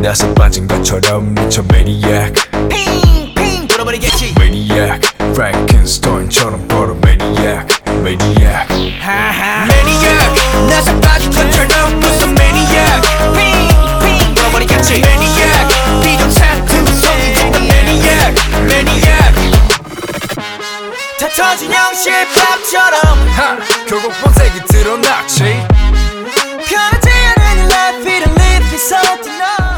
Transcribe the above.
나서 빠진 것처럼 미쳐 매니악 핑핑 돌아버리겠지 매니악 프랭켄스타인처럼 걸어 매니악 매니악 매니악 나서 빠진 것처럼 무슨 매니악 핑핑 돌아버리겠지 매니악 비정상 성이 되는 매니악 매니악 다 터진 형실밥처럼 결국 본색이 드러났지 편하지 않은 이 life, it live is something else